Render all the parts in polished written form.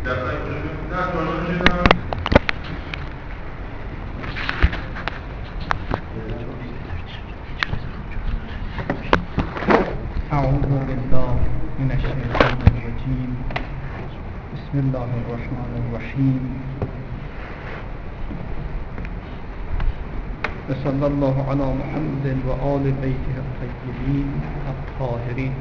أعوذ بالله من الشيطان الرجيم. بسم الله الرحمن الرحيم. وصلى الله على محمد وآل بيته الطيبين الطاهرين.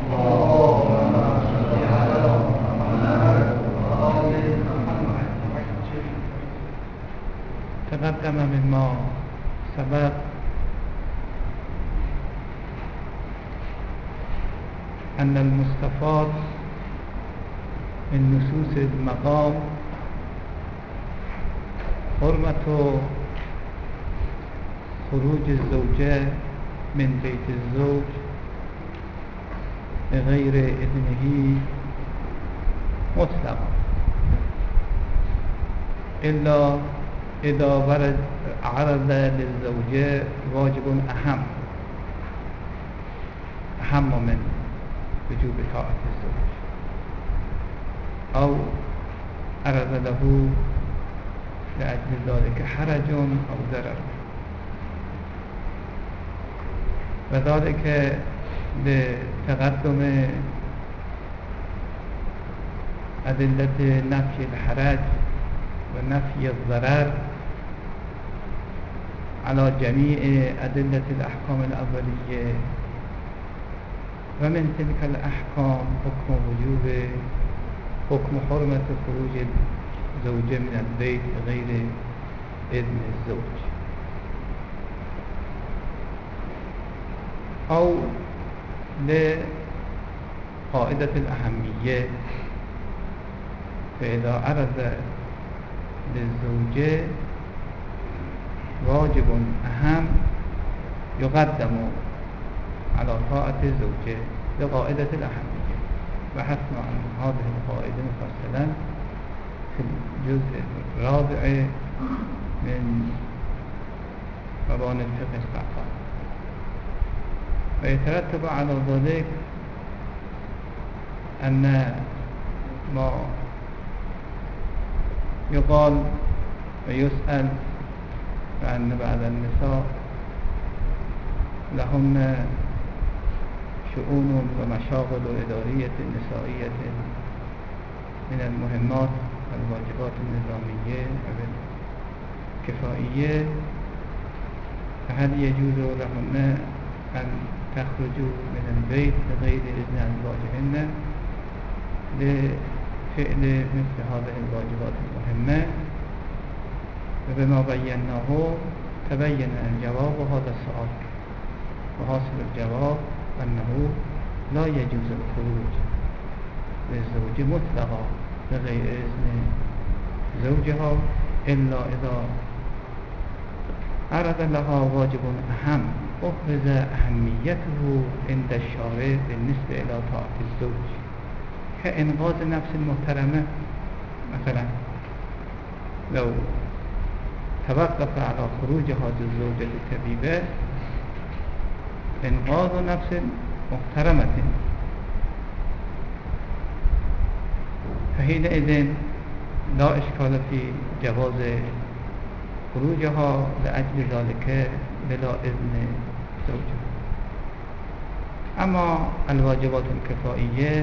تقدم مما سبق أن المستفاد من نصوص المقام حرمة خروج الزوجة من بيت الزوج بغير إذنه مطلقا إلا إذا عرض للزوجة واجب أهم من وجوب طاعة الزوج، أو عرض له لأجل ذلك حرج أو ضرر، وذلك لتقدم أدلة نفي الحرج ونفي الضرر على جميع أدلة الأحكام الأولية، ومن تلك الأحكام حكم حرمة خروج الزوجة من البيت غير إذن الزوج، أو لقاعدة الأهمية، فإذا عرض للزوجة واجب أهم يقدم على طاعة الزوجة لقاعدة الأهمية. بحثنا عن هذه القاعدة مفصلا في الجزء الرابع من مباني الفقه السابق، ويترتب على ذلك أن ما يقال ويسأل فأن بعض النساء لهن شؤون ومشاغل إدارية نسائية من المهمات والواجبات النظامية والكفائية، فهل يجوز لهن أن تخرجوا من البيت بغير إذن أزواجهن لفعل مثل هذه الواجبات المهمة؟ وبما بيناه تبين الجواب هذا السؤال، وحاصل الجواب أنه لا يجوز الخروج للزوج مطلقا بغير إذن زوجها إلا إذا عرض لها واجب أهم أفرز أهميته عند الشارع بالنسبة إلى طاعة الزوج، كإنقاذ النفس المحترمة. مثلا لو توقف على خروج هذه الزوجة الكبيرة إنقاذ نفس محترمة، فحينئذ لا إشكال في جواز خروجها لأجل ذلك بلا إذن زوجها. أما الواجبات الكفائية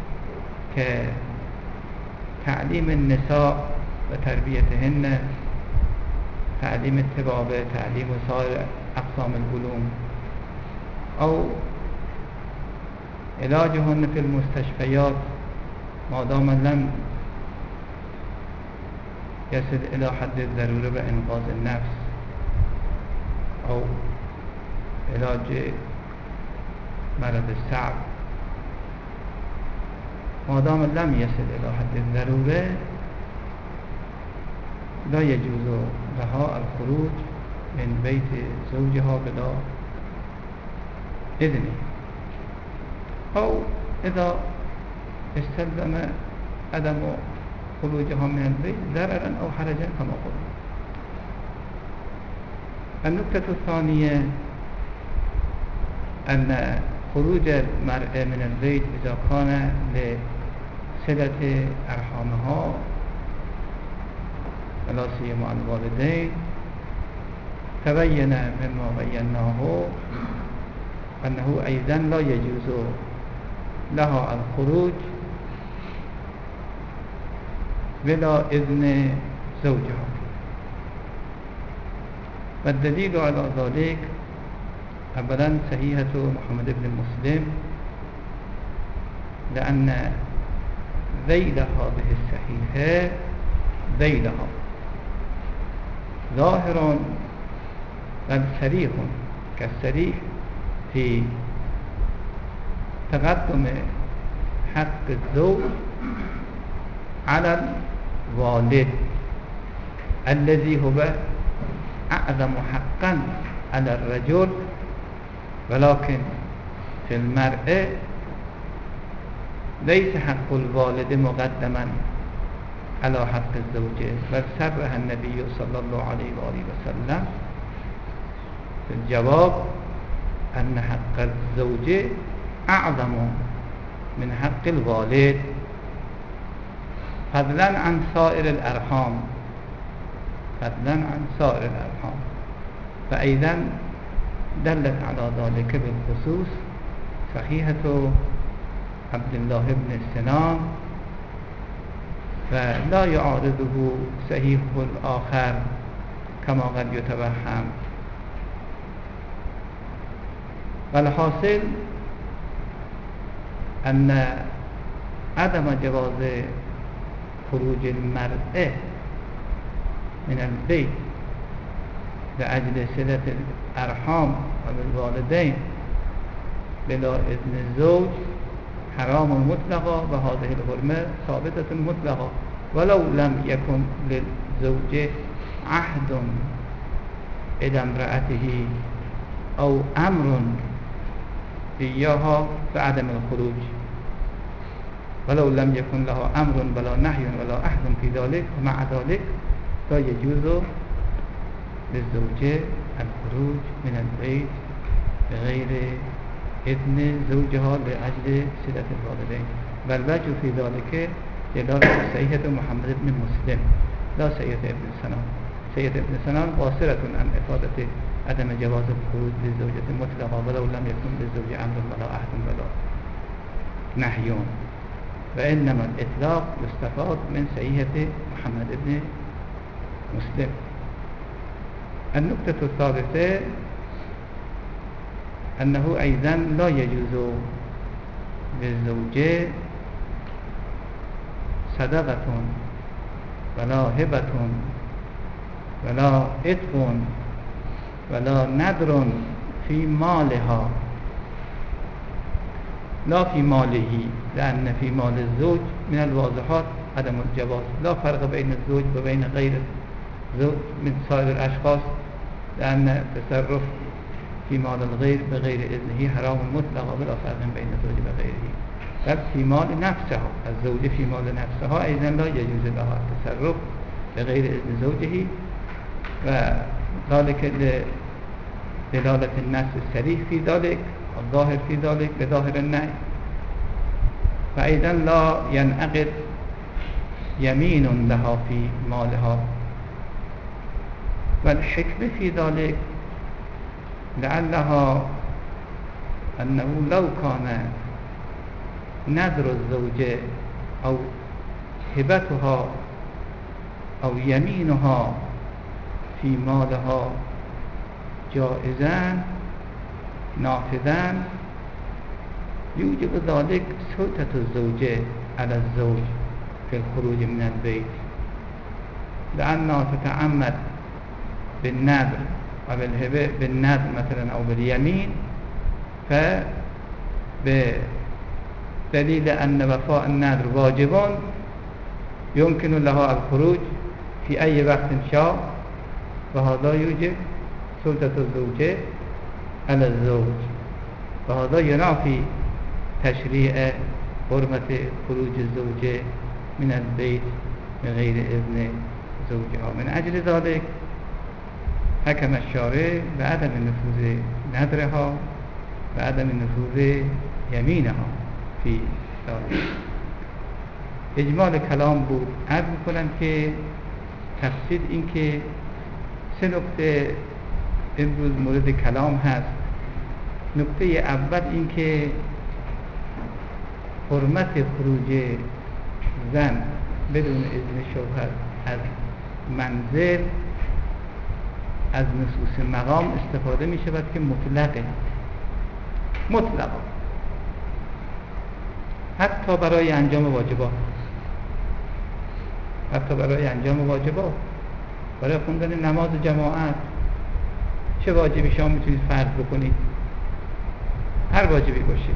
كتعليم النساء وتربيتهن، تعليم الطبابة، تعليم سائر أقسام العلوم، أو علاجهن في المستشفيات ما دام لم يصل إلى حد الضرورة بإنقاذ النفس، أو علاج مرض الصعب ما دام لم يصل إلى حد الضرورة لا يجوز لها الخروج من بيت زوجها بلا إذنه، أو إذا استلزم عدم خروجها من البيت ضررا أو حرجا كما قلنا. النقطة الثانية أن خروج المرأة من البيت إذا كان لصلة أرحامها ولا سيما الوالدين تبين مما بيناه أنه أيضا لا يجوز لها الخروج بلا إذن زوجها. والدليل على ذلك أولا صحيحة محمد بن مسلم، لأن ذيل هذه الصحيحة ذيلها ظاهر بل صريح كالصريح في تقدم حق الزوج على الوالد الذي هو أعظم حقا على الرجل، ولكن في المرأة ليس حق الوالد مقدما على حق الزوجة، بل صرح النبي صلى الله عليه وآله وسلم في الجواب أن حق الزوجة أعظم من حق الوالد فضلا عن سائر الأرحام، فضلا عن سائر الأرحام. فأيضا دلت على ذلك بالخصوص صحيحة عبد الله بن سنان، فلا يعارضه صحيح الآخر كما قد يتوهم. والحاصل أن عدم جواز خروج المرأة من البيت لأجل صلة الأرحام وبالوالدين بلا إذن الزوج حرام مطلقا، وهذه الحرمة ثابتة مطلقا، ولو لم يكن للزوج عهد إلى امرأته أو أمر إياها بعدم الخروج، ولو لم يكن له أمر ولا نهي ولا عهد في ذلك، ومع ذلك لا يجوز للزوجة الخروج من البيت بغير إذن زوجها لأجل صلة الوالدين. بل وجه في ذلك دلالة صحيحة محمد بن مسلم لا صحيحة ابن سنان. صحيحة ابن سنان قاصرة عن إفادة عدم جواز الخروج للزوجة مطلقا ولو لم يكن للزوج أمر ولا عهد ولا نهي، وإنما الإطلاق يستفاد من صحيحة محمد بن مسلم. النقطة الثالثة أنه أيضا لا يجوز للزوجة صدقة ولا هبة ولا عتق ولا نذر في مالها، لا في ماله، لأن في مال الزوج من الواضحات عدم الجواز، لا فرق بين الزوج وبين غير الزوج من سائر الأشخاص، لأن التصرف في مال الغير بغير إذنه حرام مطلقا ولا فرق بين الزوج وغيره. بل في مال نفسها، الزوج في مال نفسها أيضا لا يجوز لها التصرف بغير إذن زوجه، وذلك دلالة النص الصريح في ذلك، الظاهر في ذلك بظاهر النهي. فأيضا لا ينعقد يمين لها في مالها. والحكمة في ذلك لعلها أنه لو كان نذر الزوجة أو هبتها أو يمينها في مالها جائزا نافذا يوجب ذلك سلطة الزوجة على الزوج في الخروج من البيت، لأنها تتعمد بالنذر أو بالهبة، بالنذر مثلا أو باليمين، فبدليل أن وفاء النذر واجب يمكن لها الخروج في أي وقت شاء، وهذا يوجب سلطة الزوجة على الزوج، وهذا ينافي تشريع حرمة خروج الزوجة من البيت بغير إذن زوجها. من أجل ذلك حكم الشارع بعدم نفوذ نذرها بعدم نفوذ يمينها في ذلك. اجمال کلام بود. عرض میکنم که تفصیل این که 3 نکته امروز مورد کلام هست. نکته اول این که حرمت خروج زن بدون اذن شوهر از منزل از نصوص مقام استفاده می شود که مطلقا حتی برای انجام واجبات، برای خوندن نماز جماعت، چه واجبی شما میتونید فرض بکنید، هر واجبی باشه،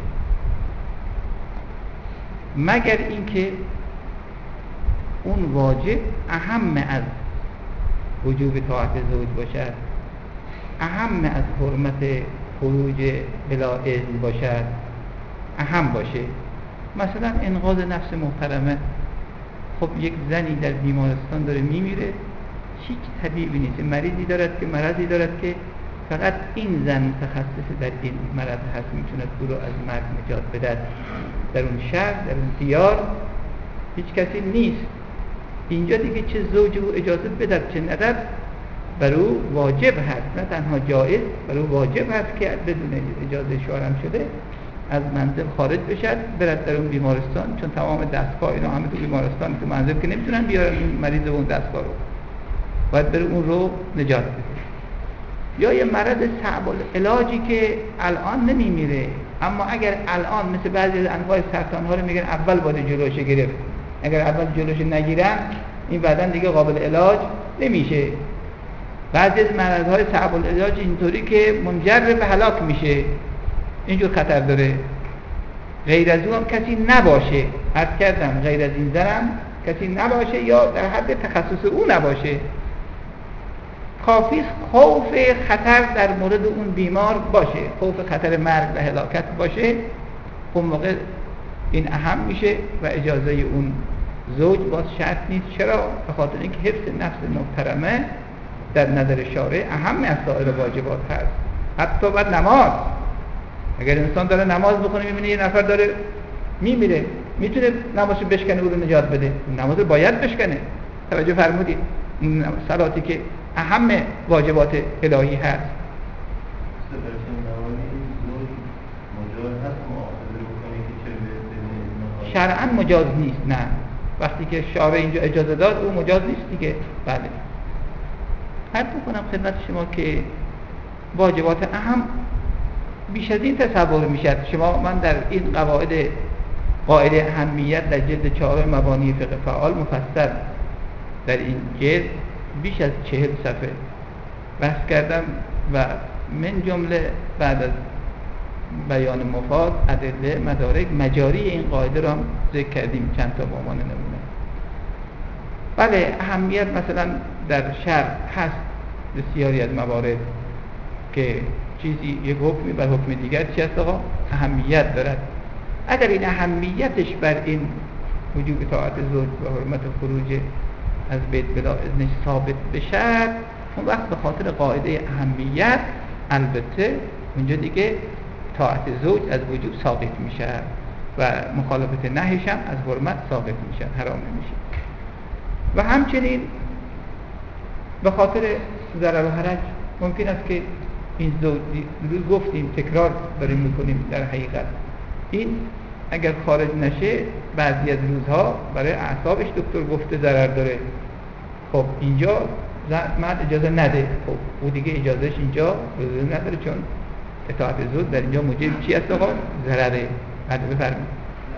مگر اینکه اون واجب اهم از وجوب طاعت زوج باشد، اهم از حرمت خروج بلا اذن باشد، اهم باشه. مثلا انقاذ نفس محترمه. خب یک زنی در بیمارستان داره میمیره، هیچ طبیبی نیست، مریضی دارد که فقط این زن متخصص در این مرض هست میتونه او رو از مرگ نجات بده. در اون شهر، در اون دیار هیچ کسی نیست. اینجا دیگه چه زوج او اجازه بده چه ندد، بر او واجب هست، نه تنها جایز، بر او واجب هست که بدون اجازه شوهرم شده از منزل خارج بشد، برد در اون بیمارستان، چون تمام دستگاه اینا همه تو بیمارستان، تو منزل که نمیتونن بیارن این مریض اون دستگاه رو، باید بره اون رو نجات بده. یا یه مرض صعب العلاجی که الان نمیمیره، اما اگر الان مثل بعضی از انواع سرطان ها رو میگن اول باید جلوش گرفت، اگر اول جلوش نگیرن این بعدن دیگه قابل علاج نمیشه. بعضی از مرض های صعب العلاج اینطوری که منجر به هلاک میشه، اینجور خطر داره. غیر از اون هم کسی نباشه، عرض کردم غیر از این زنم کسی نباشه یا در حد تخصص او نباشه. کافی خوف خطر در مورد اون بیمار باشه، خوف خطر مرگ و هلاکت باشه، اون موقع این اهم میشه و اجازه اون زوج باز شرط نیست. چرا؟ به خاطر اینکه حفظ نفس محترمه در نظر شارع اهم از سایر واجبات هست. حتی بعد نماز، اگر انسان داره نماز بخونه میبینه یه نفر داره میمیره، میتونه نمازشو بشکنه او رو نجات بده، نماز رو باید بشکنه. توجه فرمودید؟ صلاتی که اهم واجبات الهی هست. شرعاً مجاز نیست، نه. وقتی که شارع اینجا اجازه داد او مجاز نیست دیگه. بله. عرض می‌کنم خدمت شما که واجبات اهم بیش از این تصور میشد. من در این قاعده اهمیت در جلد 4 مبانی فقه فعال مفصل در این جلد بیش از 40 صفحه بحث کردم و من جمله بعد از بیان مفاد، ادله، مدارک، مجاری این قاعده را هم ذکر کردیم چند تا به عنوان نمونه. بله، اهمیت مثلا در شرع هست بسیاری از موارد که چیزی یک حکمی بر حکم دیگر چی هست آقا؟ اهمیت دارد. اگر این اهمیتش بر این وجوب طاعت زوج و حرمت خروج از بیت بلا اذنش ثابت بشد، اون وقت به خاطر قاعده اهمیت البته اونجا دیگه طاعت زوج از وجوب ثابت میشه و مخالفت نهیش هم از حرمت ثابت میشه، حرام نمیشه. و همچنین به خاطر ضرر و حرج ممکن است که این زوج گفتیم تکرار داریم میکنیم، در حقیقت این اگر خارج نشه بعضی از روزها برای اعصابش دکتر گفته ضرر داره، خب اینجا مرد اجازه نده، خب او دیگه اجازهش اینجا نداره، چون اطاعت زوج در اینجا موجب چی است آقا؟ ضرره. بعد بفرمایید.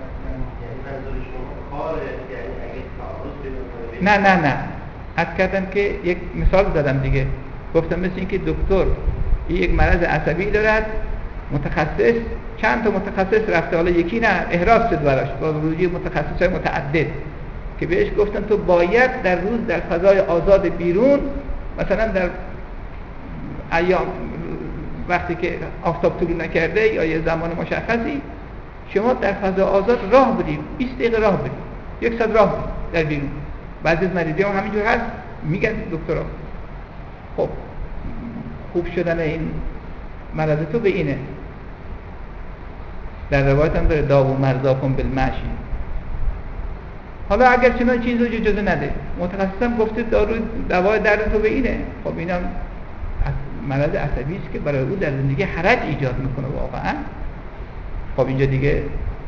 نه عرض کردم که یک مثال زدم دیگه، گفتم مثل این که دکتر یک مرض عصبی دارد، متخصص چند تا متخصص رفته، حالا یکی نه احراز شد براش با وجود متخصصای متعدد که بهش گفتن تو باید در روز در فضای آزاد بیرون، مثلا در ایام وقتی که آفتاب طلوع نکرده یا یه زمان مشخصی شما در فضای آزاد راه بدید، 20 دقیقه راه بدید، 100 راه بدید در بیرون. بعضی از مریضی هم همینجور هست، میگن دکترها خب خوب شدن این مرض تو به اینه. در روایت هم داره داو مرضاکم بالمشی، حالا اگر چنانچه این زوج اجازه نده، متخصصم گفته دوای درد تو به اینه، خب اینم مرض عصبی است که برای او در زندگی حرج ایجاد میکنه واقعا. خب اینجا دیگه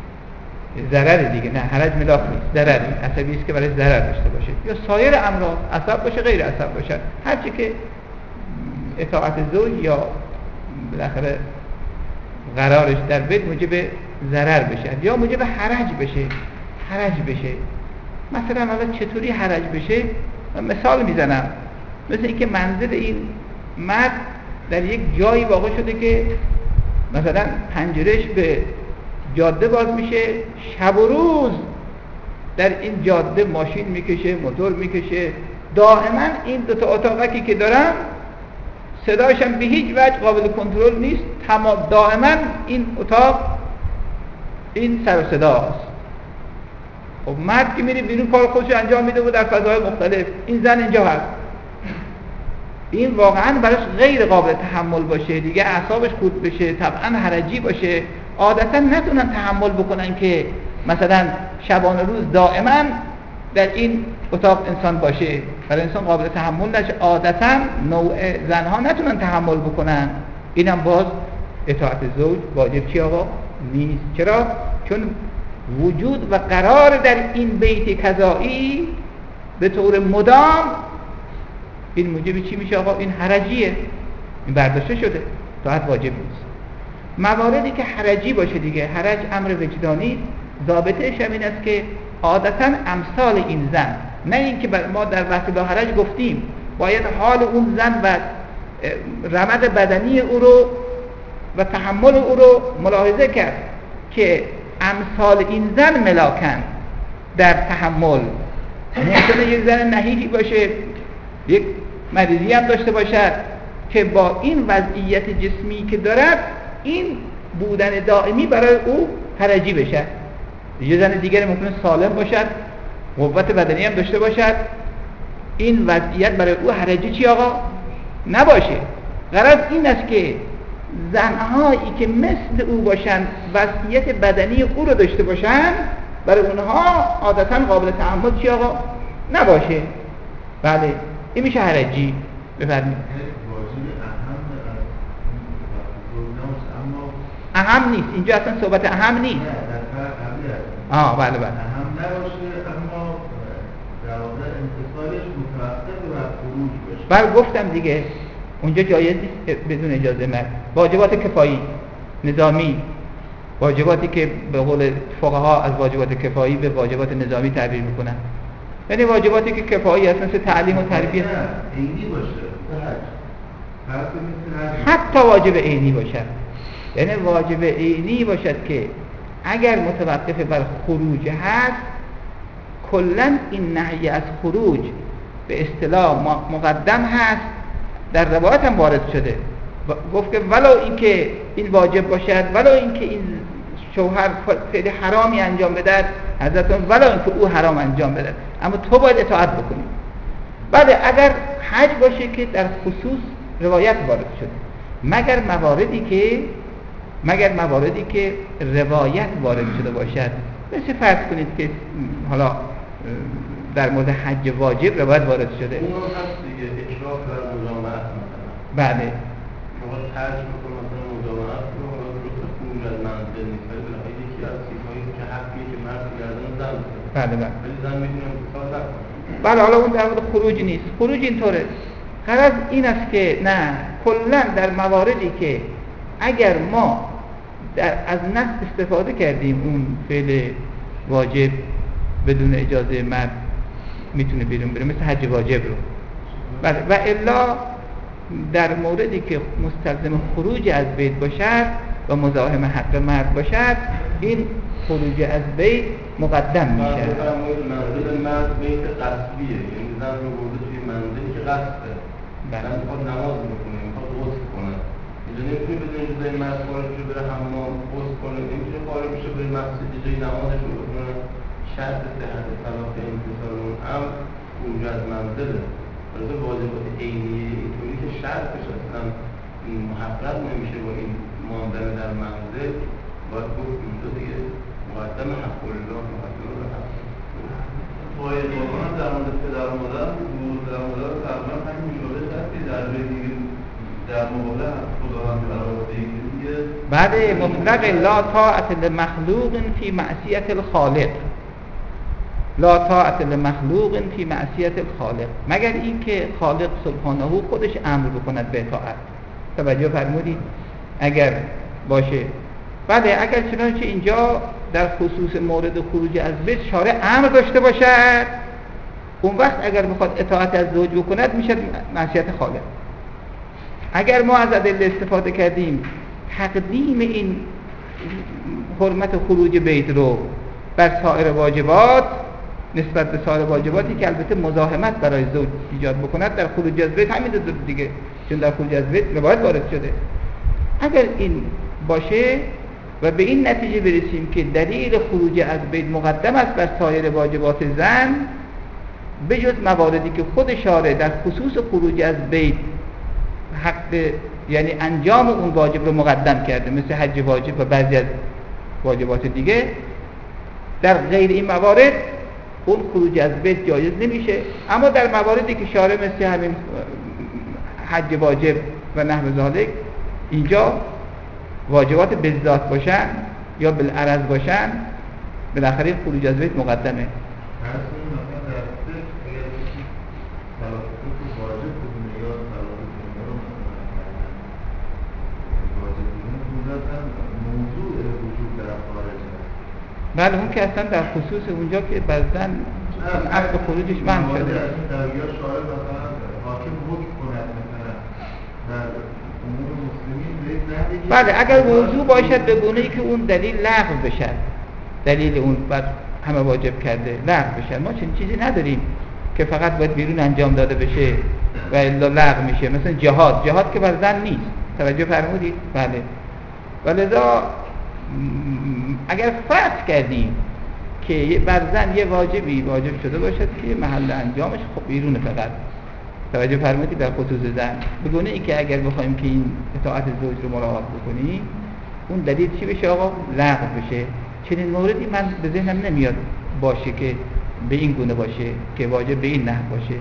ضرر دیگه، نه حرج ملاک نیست، ضرر عصبی است که برای ضرر داشته باشه، یا سایر امراض عصب باشه غیر عصب باشه، هر چی که اطاعت زوج یا بالاخره قرارش در بیت موجب ضرر بشه یا موجب حرج بشه. مثلا حالا چطوری حرج بشه؟ مثال میزنم، مثل اینکه منزل این مرد در یک جایی واقع شده که مثلا پنجرهش به جاده باز میشه، شب و روز در این جاده ماشین میکشه، موتور میکشه، دائما این دو تا اتاقکی که دارم صدایش هم به هیچ وجه قابل کنترل نیست، دائما این اتاق این سر و صداست. خب مرد که میره بیرون کار خودش انجام میده و در فضاهای مختلف، این زن اینجا هست، این واقعا براش غیر قابل تحمل باشه دیگه، اعصابش خورد بشه، طبعا حرجی باشه، عادتا نتونن تحمل بکنن که مثلا شبانه روز دائما در این اتاق انسان باشه، برای انسان قابل تحمل نشه، عادتا نوع زنها نتونن تحمل بکنن. اینم باز اطاعت زوج واجب چی آقا؟ نیست. چرا؟ چون وجود و قرار در این بیت قضایی به طور مدام این موجب چی میشه آقا؟ این حرجیه، این برداشته شده، اطاعت واجب نیست. مواردی که حرجی باشه دیگه، حرج امر وجدانی، ضابطه‌اش هم این است که عادتا امثال این زن، نه اینکه ما در وقت با حرج گفتیم باید حال اون زن و رمد بدنی او رو و تحمل او رو ملاحظه کرد که امثال این زن ملاکن در تحمل. ممکنه یک زن نحیفی باشه، یک مریضی هم داشته باشد که با این وضعیت جسمی که دارد این بودن دائمی برای او حرجی بشه. یه زن دیگر ممکنه سالم باشد، قوت بدنی هم داشته باشد، این وضعیت برای او حرجی چی آقا؟ نباشه. غرض این است که زنهایی که مثل او باشند، وضعیت بدنی او رو داشته باشند، برای اونها عادتا قابل تحمل چی آقا؟ نباشه. بله این میشه حرجی. بفرمایید. اهم نیست اینجا، اصلا صحبت اهم نیست. بله اهم نباشه، اما در واقع انتصالش متوقف بر خروج باشه. بله گفتم دیگه اونجا جایز نیست بدون اجازه مرد. واجبات کفایی نظامی، واجباتی که به قول فقها از واجبات کفایی به واجبات نظامی تعبیر میکنن، یعنی واجباتی که کفایی هست مثل تعلیم و تربیت، عینی باشه، حتی واجب عینی باشد، یعنی واجب عینی باشد که اگر متوقف بر خروج هست، کلن این نهی از خروج به اصطلاح مقدم هست، در روایت هم وارد شده، گفت که ولو اینکه این واجب باشد، ولو اینکه این شوهر فعل حرامی انجام بده، حضرتون ولو اینکه او حرام انجام بده، اما تو باید اطاعت بکنی. بله اگر حج باشه که در خصوص روایت وارد شده، مگر مواردی که روایت وارد شده باشد، مثل فرض کنید که حالا در مورد حج واجب روایت وارد شده، اون هست دیگه، اشراف بر مجامعت مثلا. بله شما حج بکنید مثلا مجامعت رو خروج از منزل نیست، ولی یکی از چیزهایی که حقیه که مرد گردن زن بده. بله ولی زن میتونه انتصال نکنه. بله حالا اون در مورد خروج نیست، خروج اینطوره. غرض این است که نه، کلا در مواردی که اگر ما از نص استفاده کردیم اون فعل واجب بدون اجازه مرد میتونه بیرون بره، مثل حج واجب رو. بله و الا در موردی که مستلزم خروج از بیت باشد و مزاحم حق مرد باشد، این خروج از بیت مقدم میشه. منزل مرد بیت قصبیه، یعنی زن رو برده توی منزلی که قصبه، زن میخواد نماز بکنه، میخواد غسل کنه، اینجا نمیتونه بدون اجازه مرد خارج بشه بره حمام غسل کنه، نمیتونه خارج بشه بره مسجد جای نمازش رو بکنه. شرط صحت صلاح انتصال اون امر خروج از منزله. البته واجبات عینیه اینطوری که شرطش اصلا محقق نمیشه با این ماندن در منزل، باید گفت اینجا دیگه مقدم حق الله، مقدم حق سوای قرآن در مورد پدر و مادر پدر و مادر تقریبا همین مشابه هست که در دیگه در مقابل خداوند قرار دیگه بعد مطلق لا طاعت لمخلوق فی معصیت الخالق، لا طاعت لمخلوق فی معصیت الخالق، مگر این که خالق سبحانه خودش امر بکند به اطاعت. توجه فرمودید؟ اگر باشه بله، اگر چنانچه اینجا در خصوص مورد خروج از بیت شارع امر داشته باشد، اون وقت اگر بخواد اطاعت از زوج بکند میشه معصیت خالق. اگر ما از ادله استفاده کردیم تقدیم این حرمت خروج بیت رو بر سایر واجبات نسبت به سایر واجباتی که البته مزاحمت برای زوج ایجاد بکند در خروج از بیت همین دو دیگه، چون در خروج از بیت روایت وارد شده. اگر این باشه و به این نتیجه برسیم که دلیل خروج از بیت مقدم است بر سایر واجبات زن، بجز مواردی که خود شارع در خصوص خروج از بیت حق یعنی انجام اون واجب رو مقدم کرده، مثل حج واجب و بعضی از واجبات دیگه، در غیر این موارد اون خروج از بیت جایز نمیشه. اما در مواردی که شارع مثل همین حج واجب و نحو ذالک اینجا واجبات بذات باشن یا بالعرض باشن، بالاخره خروج از بیت مقدمه. بله اون که اصلا در خصوص اونجا که بعضن عقد خروجش منع شده. بله اگر موضوع باشد به گونه‌ای که اون دلیل لغو بشه، دلیل اون بر همه واجب کرده لغو بشه، ما چنین چیزی نداریم که فقط باید بیرون انجام داده بشه و الا لغو میشه. مثلا جهاد که بر زن نیست، توجه فرمودید؟ بله. ولذا اگر فرض کردیم که بر زن یه واجبی واجب شده باشد که محل انجامش خب بیرون فقط، توجه فرمودید، در خصوص زن، به گونه ای که اگر بخوایم که این اطاعت زوج رو مراعات بکنیم اون دلیل چی بشه آقا؟ لغو بشه. چنین موردی من به ذهنم نمیاد باشه که به این گونه باشه که واجب به این نحو باشه.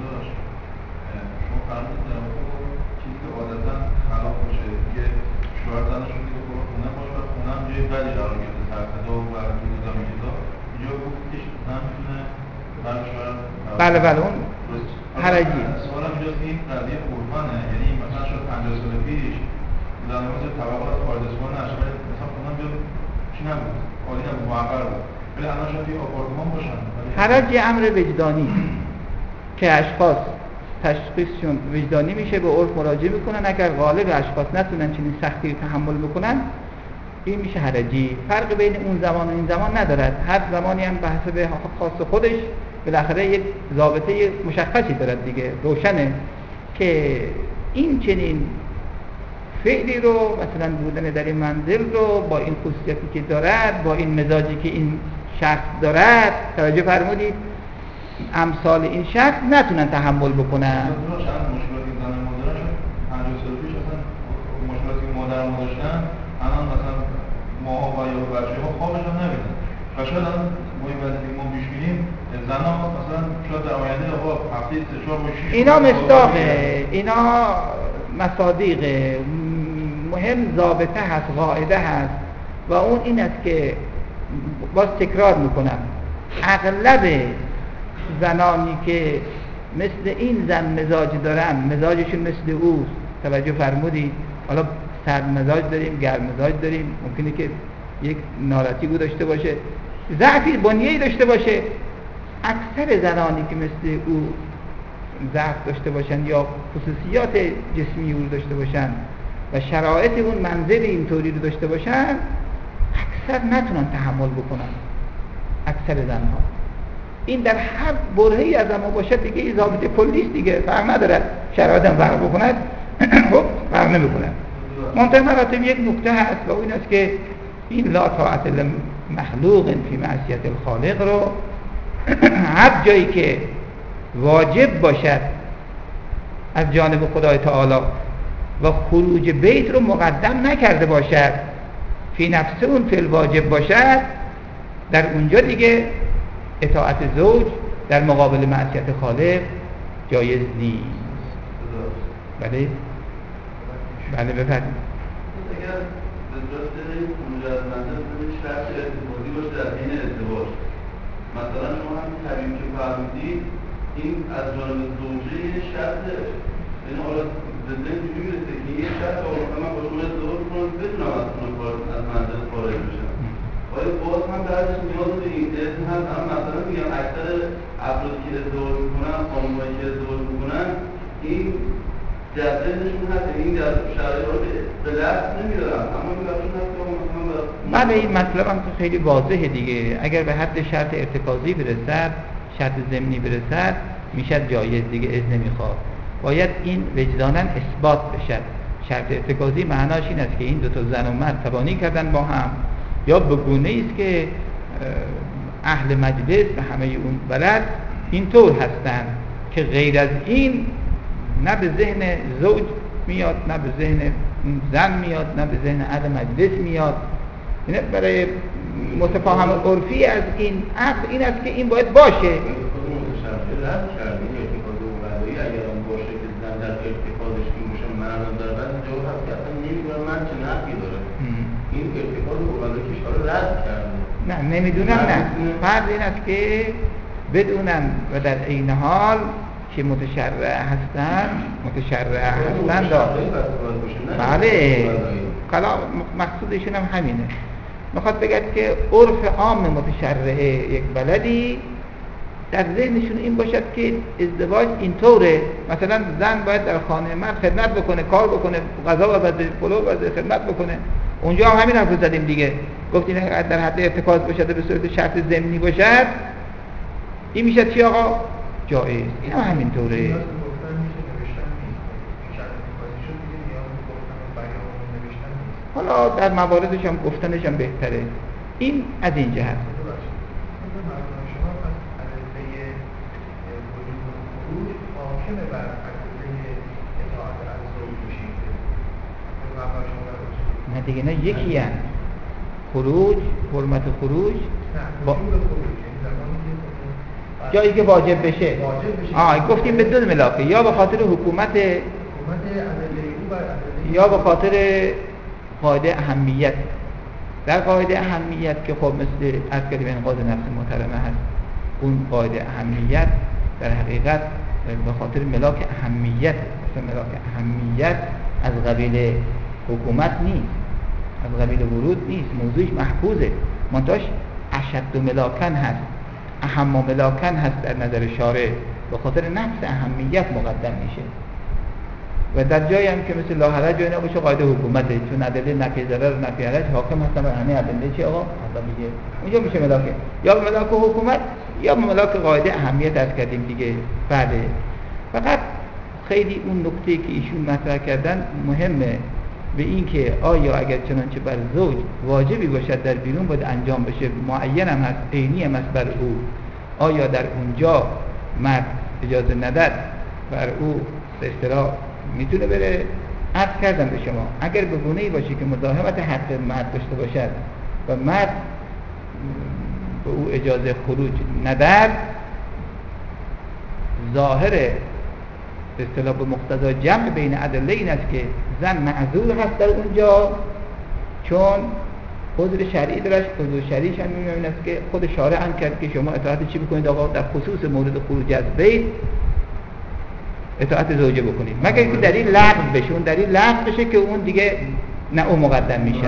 بله اون حرجی. سوالم اینجاست که این قضیه قربانه، یعنی مثلا شد 50 سال پیش در مورد طبقات خارج از خونه نشه، مثلا خونم بیاد چی نبود، عالی نبود، موقر بود، ولی الان شاید یه آپارتمان باشن. حرج یه امر وجدانی که اشخاص تشخیصشون وجدانی میشه، به عرف مراجعه میکنن، اگر غالب اشخاص نتونن چنین سختی تحمل بکنن این میشه حرجی. فرق بین اون زمان و این زمان ندارد، هر زمانی هم به حسب خاص خودش بالاخره یک ضابطه مشخصی دارد دیگه، روشنه که این چنین فعلی رو مثلا بودن در این منزل رو با این خصوصیتی که دارد، با این مزاجی که این شخص دارد، توجه فرمودید، امثال این شخص نتونن تحمل بکنن. مشکلاتی زن مادرش 50 سال پیش اصلا مشکلاتی مادر ما داشتن، الان مثلا ما و یا بچه‌ها خوابش هم نمیدن و شاید الان ما این وضعیتی ما پیش بینیم زن‌ها مثلا شاید در آینده هفته 3-4 اینا مصداقه، اینا مصادیقه، مهم ضابطه هست، قاعده هست و اون این است که باز تکرار میکنم، اغلب زنانی که مثل این زن مزاج دارن، مزاجشون مثل اوست، توجه فرمودید، حالا سرد مزاج داریم، گرم مزاج داریم، ممکنه که یک ناراحتی بود داشته باشه، ضعفی بنیه‌ای داشته باشه. اکثر زنانی که مثل او ضعف داشته باشن یا خصوصیات جسمی او داشته باشن و شرایط اون منزل اینطوری رو داشته باشن، اکثر نتونن تحمل بکنن. اکثر زنها این در هر برهه‌ای از ما باشه دیگه، این ضابطه کلی است دیگه، فرق نداره شرایط هم فرق بکند خب فرق نمیکنه. منتها مراتب یک نکته هست و اون است که این لا طاعت لمخلوق فی معصیت الخالق رو هر جایی که واجب باشد از جانب خدای تعالی و خروج بیت رو مقدم نکرده باشد، فی نفس اون فی الواجب باشد، در اونجا دیگه اطاعت زوج در مقابل معصیت خالق جایز نیست. بله بله بفرمایید. اگر به درست مجردمنده بدون شرط ارتباطی باشه در این ازدواج، مثلا شما همین تعبیر که فرمودید این از جانب زوجه یه شرطه، یعنی حالا به ذهن چجوری میرسه که یه شرط آقا من با شما ازدواج کنم بدونم از خونه از منزل خارج بشم، ولی باز هم بعدش نیاز به این اذن هست. هم مثلا میگم اکثر افرادی که ازدواج میکنن، خانم‌هایی که ازدواج میکنن، این در ذهنشون هست، این در شرایط رو به دست نمیارن، اما این بخشون هست که مثلا بله این مطلب هم خیلی واضحه دیگه. اگر به حد شرط ارتکازی برسد، شرط ضمنی برسد، میشه جایز دیگه، اذن نمیخواد. باید این وجداناً اثبات بشد. شرط ارتکازی معناش این است که این دو تا زن و مرد تبانی کردن با هم، یا به گونه‌ای است که اهل مجلس و همه اون بلد اینطور هستند که غیر از این نه به ذهن زوج میاد، نه به ذهن زن میاد، نه به ذهن اهل مجلس میاد. یعنی برای متفاهم عرفی از این عقل این است که این باید باشه. اگر اون باشه که زن در ارتکازش این باشه مردم داره، بعد جواب هست که اصلا نمیدونم من چه نفعی داره این ارتکاز رو اولو کشور رد کرده. نه نمیدونم، نه فرض این است که بدونن و در این حال که متشرع هستن بله کلام مقصودشون هم همینه. میخواد بگه که عرف عام متشرع یک بلدی در ذهنشون این باشد که ازدواج اینطوره، مثلا زن باید در خانه مرد خدمت بکنه، کار بکنه، غذا بپزه، پلو بپزه، خدمت بکنه. اونجا هم همین حرف زدیم دیگه، گفتیم اگر در حد ارتکاز باشد به صورت شرط ضمنی باشد این میشه چی آقا؟ جایز. این هم همینطوره. حالا در مواردش هم گفتنش هم بهتره. این از این جهت. نه دیگه نه یکی هم خروج، حرمت خروج جایی که واجب بشه. گفتیم به دو ملاکه، یا به خاطر حکومت یا به خاطر قاعده اهمیت. در قاعده اهمیت که خب مثل از کردیم انقاذ نفس محترمه هست، اون قاعده اهمیت در حقیقت به خاطر ملاک اهمیت، مثل ملاک اهمیت از قبیل حکومت نیست، از قبیل ورود نیست، موضوعش محفوظه، منتاش اشد ملاکن هست، اهم ملاکن هست در نظر شارع، به خاطر نفس اهمیت مقدم میشه. و در جایی هم که مثل لا حرج جایی نباشه قاعده حکومته، چون ادله نفی ضرر و نفی حرج حاکم هستن بر همه ادله چی آقا؟ حالا میگه اونجا میشه ملاکه، یا ملاک حکومت یا ملاک قاعده اهمیت از کردیم دیگه. بله فقط خیلی اون نکته که ایشون مطرح کردن مهمه، به این که آیا اگر چنانچه بر زوج واجبی باشد در بیرون باید انجام بشه، معین هم هست، عینی هم هست بر او، آیا در اونجا مرد اجازه نداد بر او به اصطلاح میتونه بره؟ عرض کردم به شما اگر به گونه‌ای باشه که مزاحمت حق مرد داشته باشد و مرد به او اجازه خروج نداد، ظاهر به اصطلاح به مقتضا جمع بین ادله این است که زن معذور هست در اونجا، چون عذر شرعی درش، عذر شرعیش هم این است که خود شارع هم کرد که شما اطاعت چی بکنید آقا؟ در خصوص مورد خروج از بیت اطاعت زوجه بکنید، مگر که دلیل لغو بشه. اون دلیل لغو بشه که اون دیگه نه اون مقدم میشه.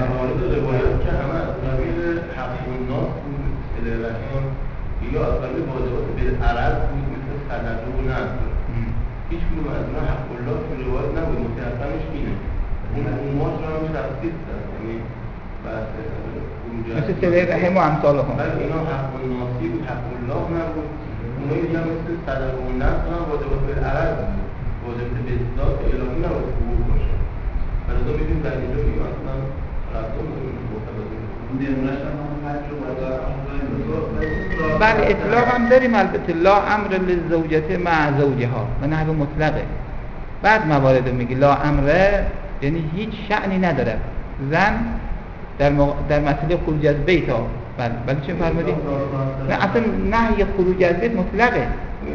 یا اصلا واجبات بالعرض بود مثل صدقه و نذر، هیچ کدوم از اینا حق الله تو روایت نبود، متأثرش اینه اون امواج رو هم تخصیص داد، یعنی بحث مثل صله رحم و امثال هم، بلکه اینا حق الناسی بود، حق الله نبود. اونایی دیگه مثل صدقه و نذر هم واجبات بالعرض بود، واجبات بالذات الهی نبود حقوق باشه. فلذا ببین در اینجا میگم اصلا رفتار بله اطلاق هم داریم، البته لا امر للزوجه مع زوجها و نحو مطلقه. بعد موارد میگه لا امره یعنی هیچ شأنی نداره زن در مسئله خروج از بیت ها بله چه فرمودید؟ نه اصلا نهی خروج از بیت مطلقه.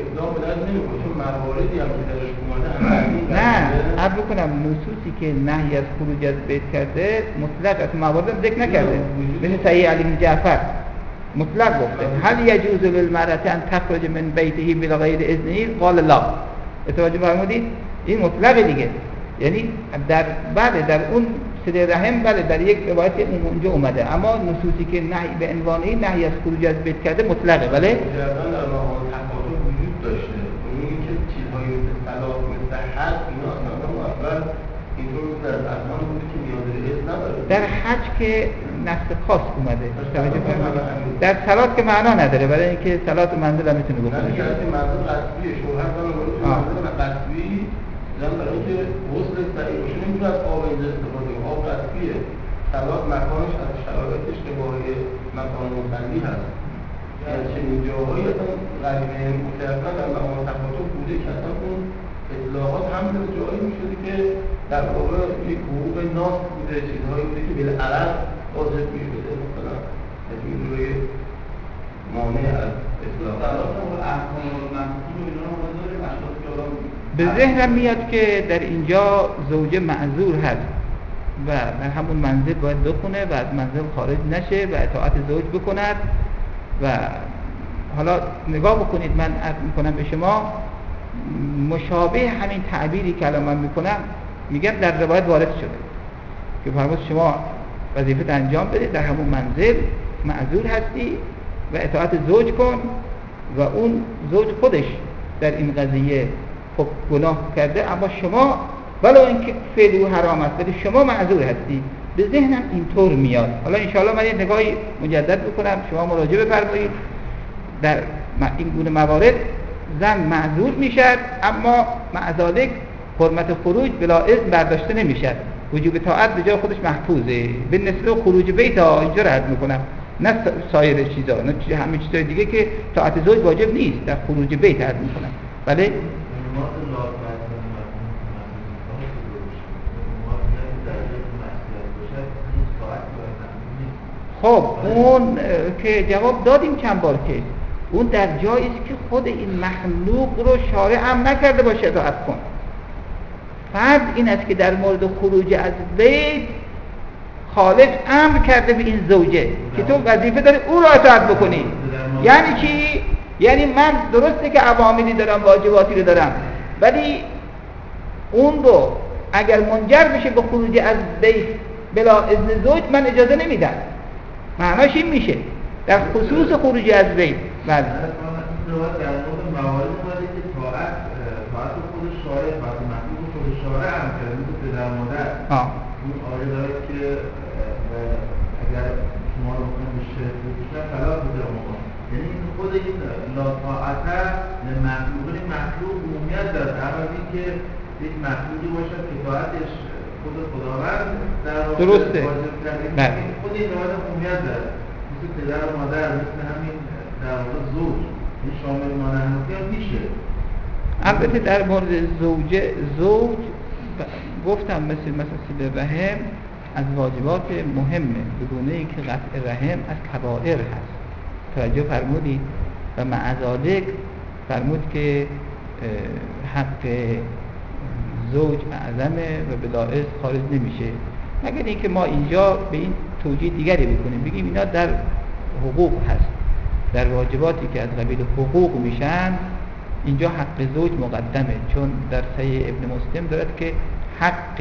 نه عرض بکنم نصوصی که نهی از خروج از بیت کرده مطلق از موارد هم ذکر نکرده، مثل صحیح علی بن جعفر مطلق گفته هل یجوز للمرأة ان تخرج من بیته بلا غیر اذنه قال لا. اتوجه فرمودید؟ این مطلق دیگه، یعنی در اون صله رحم بله در یک روایت اونجا اومده، اما نصوصی که نهی به عنوان نهی از خروج از بیت کرده مطلقه. بله وجود داشته، اون که چیزهایی مثل طلاق مثل حج اینا اصلا اینطور در افغان بوده که نیاز به اذن نداره. در حج که نص خاص اومده، توجه فرمایید. در صلات که معنا نداره، برای اینکه صلات منزل هم میتونه بکنه. نه یعنی منزل قصبیه، شوهر زن منزل قصبی زن برای اینکه غسل صحیح باشه نمیتونه از آب اینجا استفاده کنه. آب قصبیه، صلات مکانش از شرایط اشتباهی مکان مصلی هست. یعنی چنین جاهایی اصلا غریبه مطلقا در مقام تفاوت بوده که اصلا اون اطلاقات هم در جایی میشده که در واقع یک حقوق ناس بوده، چیزهایی بوده که بالعرض واضح میشده، مثلا این روی مانع از اطلاقات به ذهنم میاد که در اینجا زوجه معذور هست و در همون منزل باید بخونه و از منزل خارج نشه و اطاعت زوج بکند. و حالا نگاه بکنید، من عرض میکنم به شما مشابه همین تعبیری که الان من میکنم میگم در روایت وارد شده که فرمود شما وظیفه انجام بده، در همون منزل معذور هستی و اطاعت زوج کن و اون زوج خودش در این قضیه خب گناه کرده، اما شما ولو اینکه فعل او حرام است ولی شما معذور هستی. به ذهنم اینطور میاد. حالا انشاءالله من یه نگاهی مجدد بکنم، شما مراجعه بفرمایید. در این گونه موارد زن معذور میشد، اما مع ذلک حرمت خروج بلا اذن برداشته نمیشد، وجوب طاعت به جای خودش محفوظه. به نسبت خروج بیت اینجا رد میکنم، نه سایر چیزا، نه همه چیزای دیگه که طاعت زوج واجب نیست، در خروج بیت رد میکنم. بله خب اون که جواب دادیم چند بار که اون در جایی است که خود این مخلوق رو شارع هم نکرده باشه اطاعت کن. فرض این است که در مورد خروج از بیت خالق امر کرده به این زوجه که تو وظیفه داری او رو اطاعت بکنی. یعنی چی؟ یعنی من درسته که اوامری دارم، واجباتی رو دارم، ولی اون رو اگر منجر بشه به خروج از بیت بلا اذن زوج من اجازه نمیدم. معناش این میشه در خصوص خروج از بیت. بله در مورد موارد اومده که طاعت خود شارع و مطلوب خود شارع هم کرده که پدر مادر اون آیه داره که اگر شما رو بکنه به شرک بکشن طلاق بده مقام، یعنی خود این لا طاعت مخلوق عمومیت داره، اما اینکه یک مخلوقی باشد که طاعتش خود خداوند در درسته خود این روایت عمومیت داره، مثل پدر و مادر، مثل همین در واقع زوج، این شامل مانع حنفی هم میشه. البته در مورد زوج گفتم مثل صله رحم از واجبات مهمه، بدونه ای که قطع رحم از کبائر هست. توجه فرمودید و مع ذلک فرمود که حق زوج اعظمه و بلا اذن خارج نمیشه، مگر اینکه ما اینجا به این توجیه دیگری بکنیم، بگیم اینا در حقوق هست، در واجباتی که از قبیل حقوق میشن اینجا حق زوج مقدمه، چون در صحیح ابن مسلم دارد که حق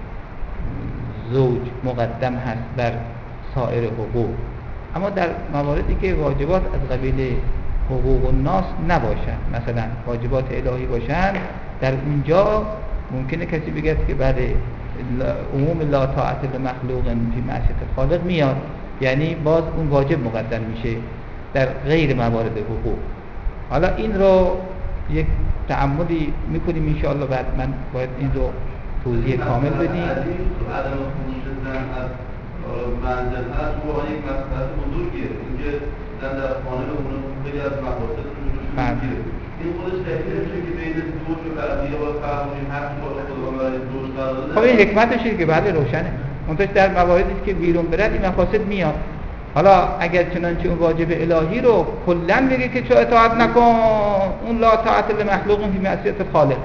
زوج مقدم هست بر سایر حقوق. اما در مواردی که واجبات از قبیل حقوق الناس نباشن، مثلا واجبات الهی باشن، در اونجا ممکنه کسی بگه که بله عموم لا طاعت لمخلوق فی معصیت الخالق میاد، یعنی باز اون واجب مقدم میشه در غیر موارد حقوق. حالا این رو یک تأملی میکنیم انشاءالله، بعد من باید این رو توضیح کامل بدیم. عدم خروج زن از منزل هست با یک مسئله بزرگیه، اینکه زن در خانه اون خیلی از مقاصد رو میگیره. این خودش تحقیل میشه که بین زوج و بقیه با فرمونیم هر چی با خدا برای زوج قرار داده. خب این حکمتشه که بله روشنه، منتها در مواردی که بیرون برد این مقاصد میاد. حالا اگر چنانچه اون واجب الهی رو کلا بگه که چه اطاعت نکن، اون لا طاعت لمخلوق فی معصیت خالق،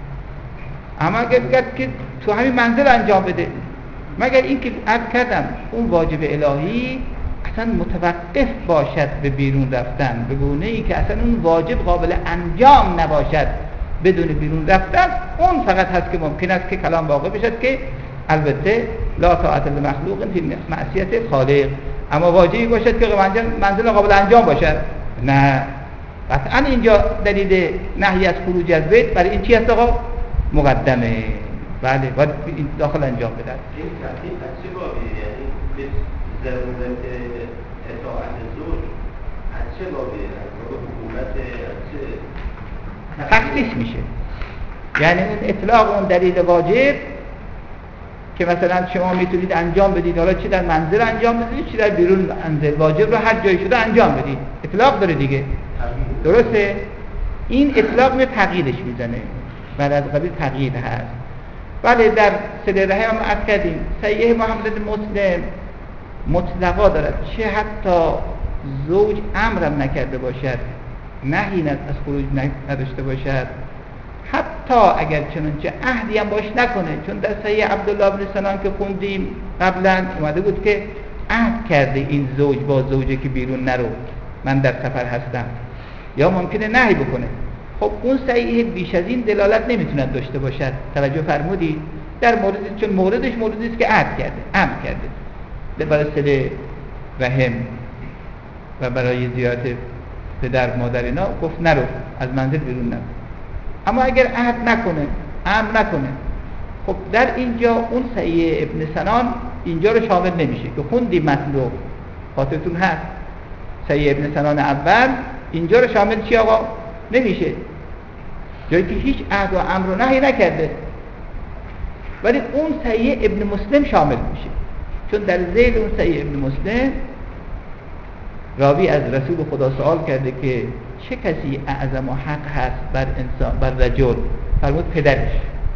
اما اگر بگه که تو همین منزل انجام بده، مگر این که عرض کردم اون واجب الهی اصلا متوقف باشد به بیرون رفتن، به گونه ای که اصلا اون واجب قابل انجام نباشد بدون بیرون رفتن، اون فقط هست که ممکن است که کلام واقع بشد که البته لا طاعت لمخلوق فی معصیت خالق، اما واجبی باشد که منزل قابل انجام باشد، نه. قطعا اینجا دلیل نهی از خروج از بیت برای این چی هست آقا؟ مقدمه. بله باید داخل انجام بدن. این تحقیق از چه بابی؟ یعنی به ضرورت اطاعت زوج از چه بابی؟ از باب حکومت از چه تخصیص میشه، یعنی اون اطلاق اون دلیل واجب که مثلا شما میتونید انجام بدید، حالا چی در منزل انجام بدید چی در بیرون منزل، واجب رو هر جایی شده انجام بدید، اطلاق داره دیگه، درسته؟ این اطلاق به تغییرش میزنه، بعد از قبیل تغییر هست. بله در صله رحم هم عرض کردیم صحیح محمد مسلم مطلقا دارد، چه حتی زوج امرم نکرده باشد، نهی از خروج نداشته باشد، حتی اگر چنانچه عهدی هم باش نکنه، چون در صحیح عبدالله بن سنان که خوندیم قبلا اومده بود که عهد کرده این زوج با زوجه که بیرون نرو، من در سفر هستم، یا ممکنه نهی بکنه. خب اون صحیح بیش از این دلالت نمیتوند داشته باشد، توجه فرمودید؟ در مورد چون موردش موردی است که عهد کرده، امر کرده برای صله رحم و برای زیارت پدر مادر اینا، گفت نرو، از منزل بیرون نرو. اما اگر عهد نکنه، امر نکنه، خب در اینجا اون صحیح ابن سنان اینجا رو شامل نمیشه که خوندی مطلوب، خاطرتون هست صحیح ابن سنان اول اینجا رو شامل چی آقا؟ نمیشه، جایی که هیچ عهد و امر و نهی نکرده، ولی اون صحیح ابن مسلم شامل میشه، چون در ذیل اون صحیح ابن مسلم راوی از رسول خدا سوال کرده که چه کسی اعظم و حق هست بر انسان، بر رجل؟ فرمود پدرش.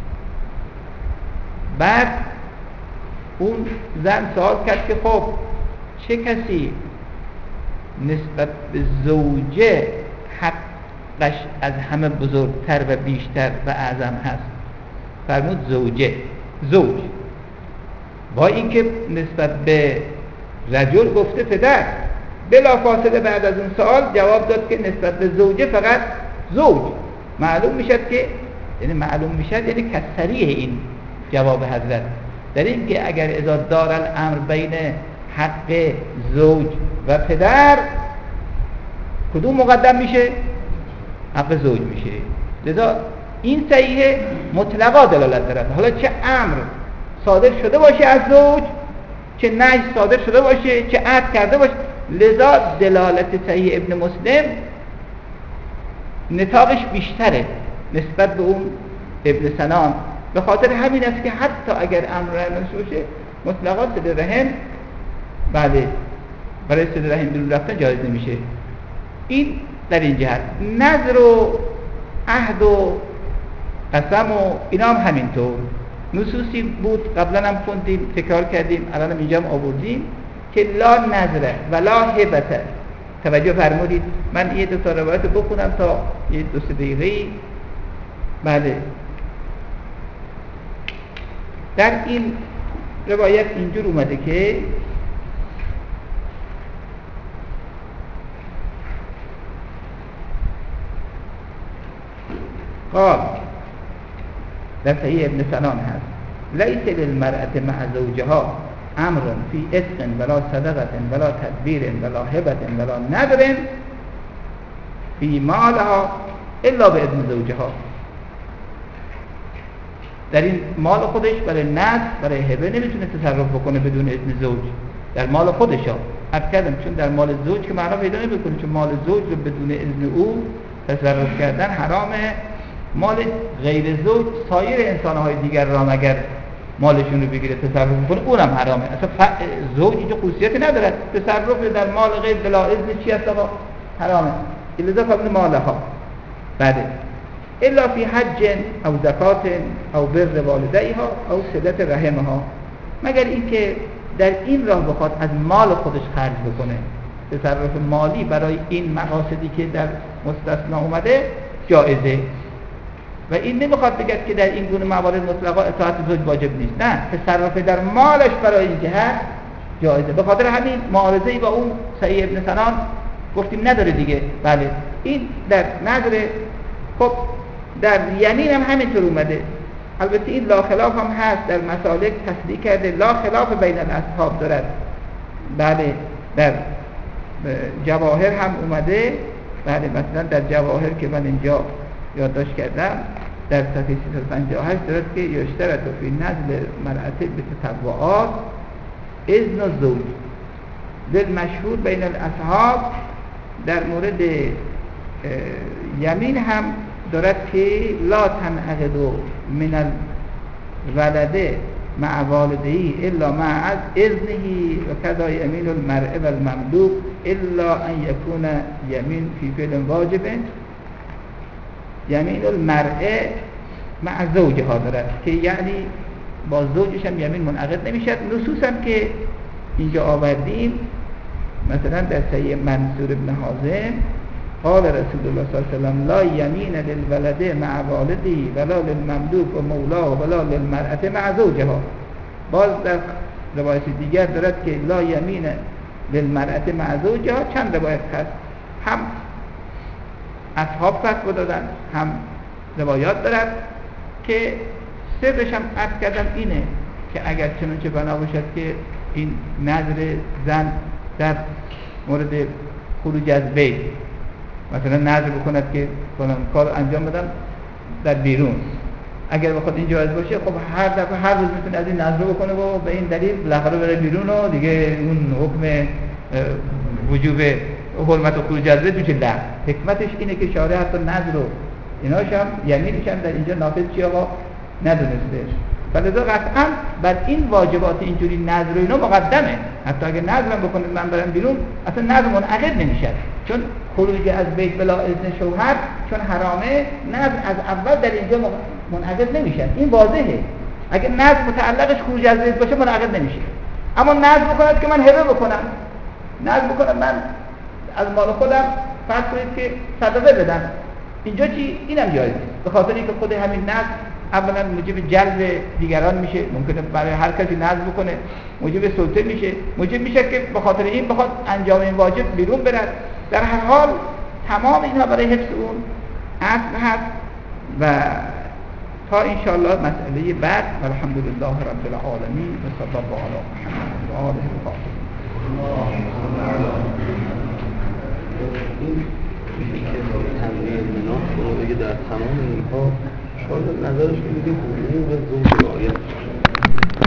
بعد اون زن سوال کرد که خب چه کسی نسبت به زوجه حقش از همه بزرگتر و بیشتر و اعظم هست؟ فرمود زوجه، زوج، با اینکه نسبت به رجل گفته پدر. بلا فاصله بعد از اون سوال جواب داد که نسبت به زوجه فقط زوج. معلوم میشد که یعنی کسریه این جواب حضرت در این که اگر اذا دار الامر بین حق زوج و پدر کدوم مقدم میشه؟ حق زوج میشه. لذا این صحیح مطلقا دلالت دارد، حالا چه امر صادر شده باشه از زوج، چه نهی صادر شده باشه، چه عهد کرده باشه، لذا دلالت صحیح ابن مسلم نطاقش بیشتره نسبت به اون ابن سنان. به خاطر همین است که حتی اگر امر نشه باشه مطلقا صله رحم، بله برای صله رحم بیرون رفتن جایز نمیشه. این در این جهت. نذر و عهد و قسم و اینا هم همینطور نصوصی بود، قبلا هم خوندیم تکرار کردیم، الان هم اینجا هم آوردیم که لا نذره ولا هبته. توجه فرمودید؟ من یه دو تا روایت بخونم تا یه دو سه دقیقه‌ای. بله در این روایت اینجور اومده که قال در صحیح ابن سنان هست لیس للمرأة مع زوجها امر فی عتق ولا صدقة ولا تدبیر ولا هبة ولا نذر فی مالها الا باذن زوجها. در این مال خودش برای نذر، برای هبه نمیتونه تصرف بکنه بدون اذن زوج، در مال خودش ها. عرض کردم چون در مال زوج که معنا پیدا نمیکنه، چون مال زوج رو بدون اذن او تصرف کردن حرامه. مال غیر زوج سایر انسان‌های دیگر را مگر مالشون رو بگیره تصرف کنه اونم حرامه. اصلا زوج اینجا خصوصیتی ندارد، تصرف در مال غیر بلا اذن چی هست آقا؟ حرامه. الا قبل مالها. بعد الا فی حج او زکات او بر والدیها او صلة رحمها، مگر اینکه در این راه بخواد از مال خودش خرج بکنه، تصرف مالی برای این مقاصدی که در مستثنا اومده جایزه. و این نمیخواد بگه که در این گونه موارد مطلقا اطاعت زوج واجب نیست، نه، تصرف در مالش برای این جهت جایزه. به خاطر همین معارضه‌ای با اون سعی ابن سنان گفتیم نداره دیگه. بله این در نظر، خب در یمین هم همینطور اومده. البته این لا خلاف هم هست، در مسالک تصریح کرده لا خلاف بین الاصحاب دارد. بله در جواهر هم اومده. بله مثلا در جواهر که من اینجا یادداشت کردم در صفحه 358 دارد که یشترط فی نزل مرأة بتطوعات اذن الزوج. بالمشهور بین الاصحاب در مورد یمین هم دارد که لا تنعقد من الولد مع والده الا مع اذنه و کذا یمین المرء و المملوک الا ان یکون یمین فی فعل واجب. یمین المرء مع زوجها دارد که یعنی با زوجش هم یمین منعقد نمیشد. نصوص هم که اینجا آوردیم مثلا در صحیح منصور ابن حازم قال رسول الله صلی الله علیه و سلم لا یمین للولد مع والده ولا للمملوک و مولاه ولا للمرأة مع زوجها. باز در روایت دیگر دارد که لا یمین للمرأة مع زوجها. چند روایت هست، هم اصحاب فتوا دادن هم روایات دارد که سرش هم عرض کردم اینه که اگر چنانچه بنا باشد که این نظر زن در مورد خروج از بیت مثلا نظر بکند که فلان کار انجام بدم در بیرون، اگر بخواد این جایز باشه خب هر دفعه هر روز میتونه از این نظر بکنه و به این دلیل بالاخره بره بیرون و دیگه اون حکم وجوب حرمت و خروج از بیت میشه لغو. حکمتش اینه که شارع حتی نظر و ایناش هم یمینش هم در اینجا نافذ چی آقا ندونسته. فلذا قطعا بر این واجبات اینجوری نظر و اینا مقدمه. حتی اگه نظرم بکنه من برم بیرون اصلا نظر منعقد نمیشه، چون خروج از بیت بلا اذن شوهر چون حرامه نظر از اول در اینجا منعقد نمیشه. این واضحه. اگه نظر متعلقش خروج از بیت باشه منعقد نمیشه. اما نظر بکنه که من هبه بکنم، نظر بکنم من از مال خودم فرض کنید که صدقه بدم، اینجا چی؟ اینم جایز به خاطر اینکه خود همین نظر اولا موجب جلب دیگران میشه، ممکنه برای هر کسی نظر بکنه موجب سلطه میشه، موجب میشه که به خاطر این بخواد انجام این واجب بیرون برد. در هر حال تمام اینها برای حفظ اون اصل هست. و تا انشاءالله مسئله بعد والحمدلله رب العالمین و صلی الله علی محمد و آله الطاهرین. تمرین مناخ رو بگه در تمام اینها شاید نظرش بگه حقوق زوج رعایت